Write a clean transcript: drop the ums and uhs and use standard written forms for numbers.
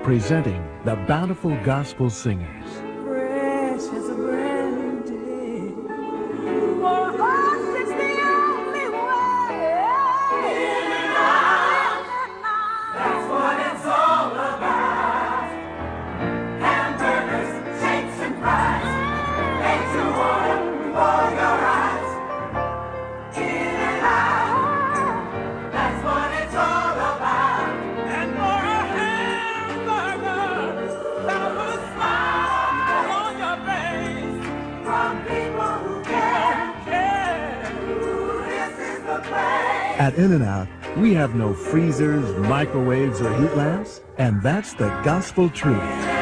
presenting the Bountiful Gospel Singers. Fresh as a brand new day. For us, it's the only way. In and out. That's what it's all about. Hamburgers, shakes, and fries. Made to order for your eyes. In and out. That's what it's all about. And for a hamburger, that will smile on your face. From people who care. Ooh, this is the place. At In-N-Out, we have no freezers, microwaves, or heat lamps, and that's the gospel truth.